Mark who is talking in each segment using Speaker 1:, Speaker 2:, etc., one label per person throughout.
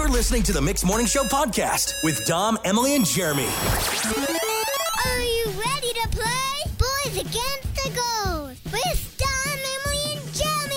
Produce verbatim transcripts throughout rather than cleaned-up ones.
Speaker 1: You're listening to the Mixed Morning Show podcast with Dom, Emily, and Jeremy.
Speaker 2: Are you ready to play? Boys Against the Girls with Dom, Emily, and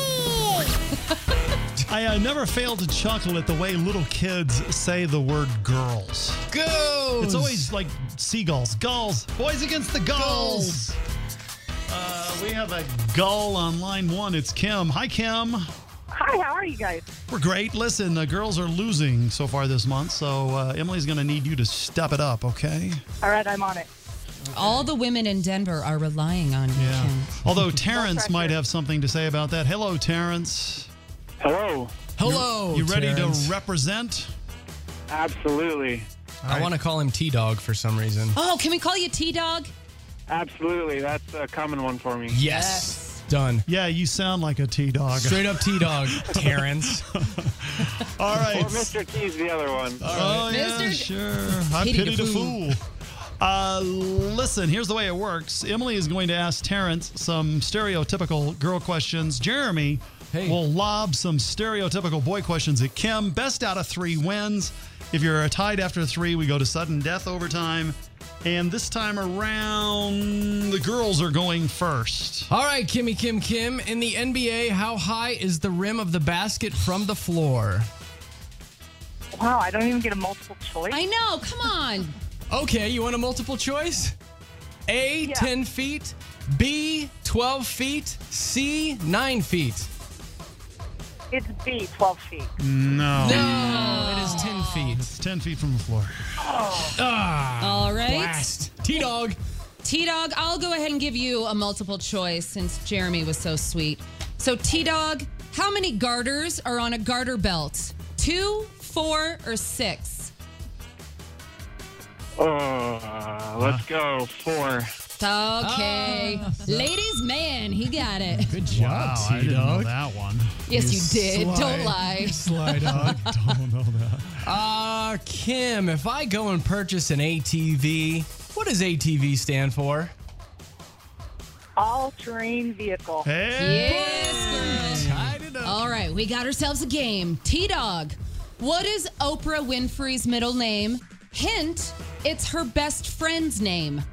Speaker 2: Jeremy.
Speaker 3: I uh, never fail to chuckle at the way little kids say the word girls.
Speaker 4: Girls!
Speaker 3: It's always like seagulls. Gulls. Boys against the gulls. Uh, we have a gull on line one. It's Kim. Hi, Kim.
Speaker 5: Hi, how are you guys?
Speaker 3: We're great. Listen, the girls are losing so far this month, so uh, Emily's going to need you to step it up, okay?
Speaker 5: All right, I'm on it.
Speaker 6: All the women in Denver are relying on you,
Speaker 3: Yeah.
Speaker 6: Kim.
Speaker 3: Although Terrence
Speaker 5: pressure.
Speaker 3: might have something to say about that. Hello, Terrence.
Speaker 7: Hello.
Speaker 4: Hello,
Speaker 3: You ready
Speaker 4: Terrence.
Speaker 3: to represent?
Speaker 7: Absolutely.
Speaker 4: I want to call him T-Dog for some reason.
Speaker 6: Oh, can we call you T-Dog?
Speaker 7: Absolutely. That's a common one for me.
Speaker 4: Yes. Done.
Speaker 3: Yeah, you sound like a T-dog.
Speaker 4: Straight up T-Dog, Terrence.
Speaker 3: All right.
Speaker 7: Or Mister T's the other one.
Speaker 3: Oh, yeah,
Speaker 6: Mister
Speaker 3: sure. I
Speaker 6: Pity
Speaker 3: pity
Speaker 6: the
Speaker 3: the fool. Uh, listen, here's the way it works. Emily is going to ask Terrence some stereotypical girl questions. Jeremy
Speaker 4: Hey.
Speaker 3: will lob some stereotypical boy questions at Kim. Best out of three wins. If you're tied after three, we go to sudden death overtime. And this time around, the girls are going first.
Speaker 4: All right, Kimmy Kim Kim. In the N B A, how high is the rim of the basket from the floor?
Speaker 5: Wow, I don't even get a multiple choice.
Speaker 6: I know. Come on.
Speaker 4: Okay, you want a multiple choice? A,
Speaker 5: Yeah.
Speaker 4: ten feet. B, twelve feet. C, nine feet.
Speaker 5: It's B, twelve feet.
Speaker 3: No.
Speaker 4: No, it is ten feet.
Speaker 3: It's ten feet from the floor.
Speaker 4: Ah,
Speaker 6: All right.
Speaker 4: blast. T-Dog.
Speaker 6: T-Dog, I'll go ahead and give you a multiple choice since Jeremy was so sweet. So, T-Dog, how many garters are on a garter belt? Two, four, or six?
Speaker 7: Uh, let's go. Four.
Speaker 6: Okay. Ladies, man, he got it.
Speaker 4: Good job,
Speaker 3: Wow, I didn't know
Speaker 4: T-Dog.
Speaker 3: that one.
Speaker 6: Yes, you did.
Speaker 4: sly.
Speaker 6: Don't lie.
Speaker 4: Sly dog.
Speaker 3: Don't know that.
Speaker 4: Uh, Kim, if I go and purchase an A T V, what does A T V stand for?
Speaker 5: All-terrain vehicle.
Speaker 3: Hey.
Speaker 6: Yes, girl.
Speaker 4: Tied it up.
Speaker 6: All right, we got ourselves a game. T-Dog, what is Oprah Winfrey's middle name? Hint, it's her best friend's name.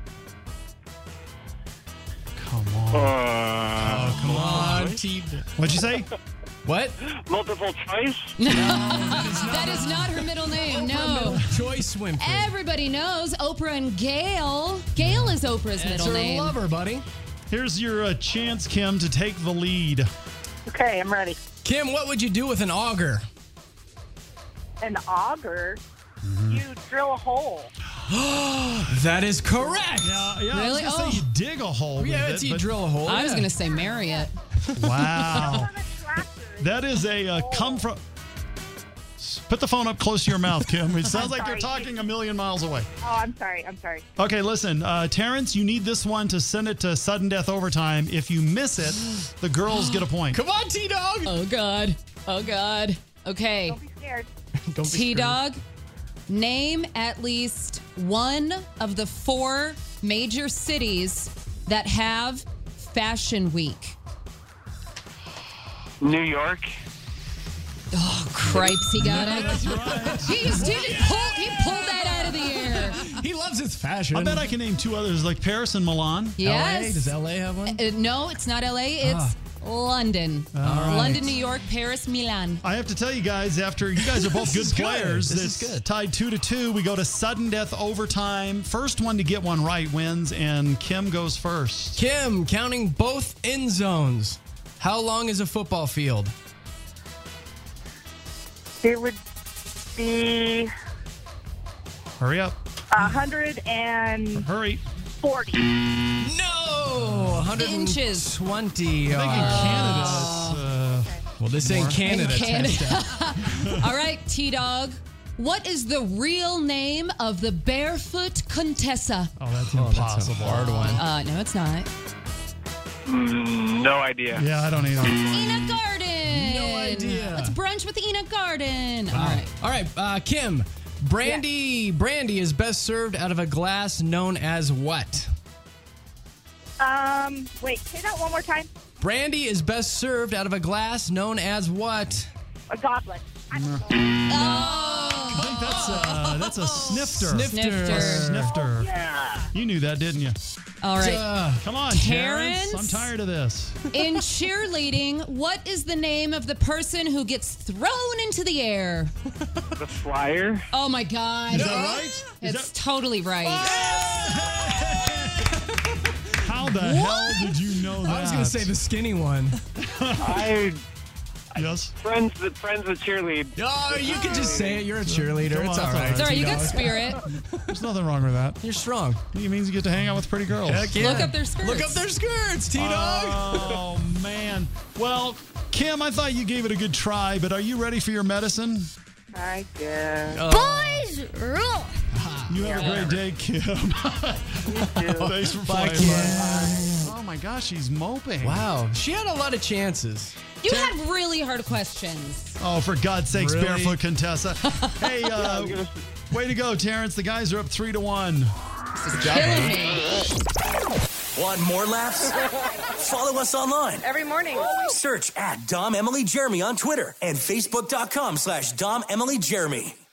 Speaker 3: Come on.
Speaker 7: Uh,
Speaker 4: Come on, T.
Speaker 3: What'd you say?
Speaker 4: What?
Speaker 7: multiple choice?
Speaker 6: That is not her middle name, no.
Speaker 4: Joyce Winfrey.
Speaker 6: Everybody knows Oprah and Gail. Gail is Oprah's
Speaker 4: It's
Speaker 6: middle
Speaker 4: her
Speaker 6: name.
Speaker 4: lover, buddy.
Speaker 3: Here's your uh, chance, Kim, to take the lead.
Speaker 5: Okay, I'm ready.
Speaker 4: Kim, what would you do with an auger?
Speaker 5: An auger,
Speaker 3: Mm-hmm.
Speaker 5: you drill a hole.
Speaker 4: That is correct.
Speaker 3: Yeah, yeah.
Speaker 6: Really?
Speaker 3: I was gonna
Speaker 6: Oh.
Speaker 3: say you dig a hole.
Speaker 4: Yeah,
Speaker 3: with
Speaker 4: it's
Speaker 3: it,
Speaker 4: you
Speaker 3: but-
Speaker 4: drill a hole.
Speaker 6: I was
Speaker 4: yeah.
Speaker 6: going to say Marriott.
Speaker 3: Wow.
Speaker 5: On a tractor.
Speaker 3: That is a uh, come from. Put the phone up close to your mouth, Kim. It sounds like you're
Speaker 5: sorry.
Speaker 3: talking a million miles away.
Speaker 5: Oh, I'm sorry. I'm sorry.
Speaker 3: Okay, listen, uh, Terrence, you need this one to send it to sudden death overtime. If you miss it, the girls get a point.
Speaker 4: Come on, T-Dog.
Speaker 6: Oh, God. Oh, God. Okay.
Speaker 5: Don't be scared.
Speaker 4: Don't be
Speaker 6: T-Dog, name at least one of the four major cities that have Fashion Week.
Speaker 7: New York.
Speaker 6: Oh, cripes, he got it.
Speaker 3: That's right.
Speaker 6: He just did it. Pull, he pulled that out of the air.
Speaker 4: screwed. He loves his fashion.
Speaker 3: I bet I can name two others, like Paris and Milan.
Speaker 6: Yes.
Speaker 4: L A? Does L A have one?
Speaker 6: Uh, no, it's not L A. It's London.
Speaker 4: right.
Speaker 6: London, New York, Paris, Milan.
Speaker 3: I have to tell you guys, after you guys are both good
Speaker 4: is good.
Speaker 3: players,
Speaker 4: This is
Speaker 3: it's
Speaker 4: good.
Speaker 3: tied two to two. We go to sudden death overtime. First one to get one right wins, and Kim goes first.
Speaker 4: Kim, counting both end zones. How long is a football field?
Speaker 5: It would be
Speaker 3: Hurry up.
Speaker 5: one hundred
Speaker 3: Hurry.
Speaker 5: forty.
Speaker 4: No! one hundred
Speaker 6: Inches.
Speaker 4: twenty.
Speaker 3: I think in
Speaker 4: Uh,
Speaker 3: Canada, it's, uh,
Speaker 4: well, this ain't Canada.
Speaker 6: In Canada.
Speaker 4: test.
Speaker 6: All right, T-Dog. What is the real name of the barefoot Contessa?
Speaker 3: oh, that's
Speaker 4: Oh,
Speaker 3: impossible.
Speaker 4: that's a hard one.
Speaker 6: Uh, no, it's not.
Speaker 7: No idea.
Speaker 3: Yeah, I don't either.
Speaker 6: Ina Garden.
Speaker 4: No idea.
Speaker 6: Let's brunch with Ina Garden. All right.
Speaker 4: All right, uh, Kim. Brandy, brandy is best served out of a glass known as what?
Speaker 5: Um, wait, say that one more time.
Speaker 4: Brandy is best served out of a glass known as what?
Speaker 5: A goblet. I don't know.
Speaker 6: Oh,
Speaker 3: I think that's a, that's a snifter.
Speaker 4: Snifter.
Speaker 6: Snifter.
Speaker 3: Snifter.
Speaker 7: Yeah.
Speaker 3: You knew that, didn't you?
Speaker 6: All right.
Speaker 4: Uh,
Speaker 3: Come on, Terrence.
Speaker 6: Terrence?
Speaker 3: I'm tired of this.
Speaker 6: In cheerleading, what is the name of the person who gets thrown into the air?
Speaker 7: The flyer.
Speaker 6: Oh my God.
Speaker 3: Is that right? Is
Speaker 6: It's
Speaker 3: that-
Speaker 6: totally right.
Speaker 3: How the hell did you know that?
Speaker 4: I was going to say the skinny one.
Speaker 7: I
Speaker 3: Yes.
Speaker 7: friends that friends that cheerlead.
Speaker 4: Oh, you can just say it. You're a cheerleader.
Speaker 3: Come on,
Speaker 4: It's
Speaker 3: that's
Speaker 4: all
Speaker 3: all
Speaker 4: right.
Speaker 3: right.
Speaker 6: It's all right. You got
Speaker 4: T-Dog.
Speaker 6: spirit.
Speaker 3: There's nothing wrong with that.
Speaker 4: You're strong.
Speaker 3: It means you get to hang out with pretty girls.
Speaker 4: Heck yeah.
Speaker 6: Look up their skirts.
Speaker 4: Look up their skirts, T-Dog.
Speaker 3: Oh, man. Well, Kim, I thought you gave it a good try, but are you ready for your medicine?
Speaker 7: I guess.
Speaker 2: Boys, rule.
Speaker 3: You have a great day, Kim. Thanks for
Speaker 4: Bye,
Speaker 3: playing.
Speaker 4: Kim.
Speaker 3: bud. Oh, my gosh, she's moping.
Speaker 4: Wow. She had a lot of chances.
Speaker 6: You had really hard questions.
Speaker 3: Oh, for God's sakes,
Speaker 4: Really?
Speaker 3: Barefoot Contessa. Hey, uh, way to go, Terrence. The guys are up three to one.
Speaker 6: Killing me.
Speaker 1: Want more laughs? Follow us online.
Speaker 5: Every morning.
Speaker 1: Search at Dom Emily Jeremy on Twitter and Facebook.com slash Dom Emily Jeremy.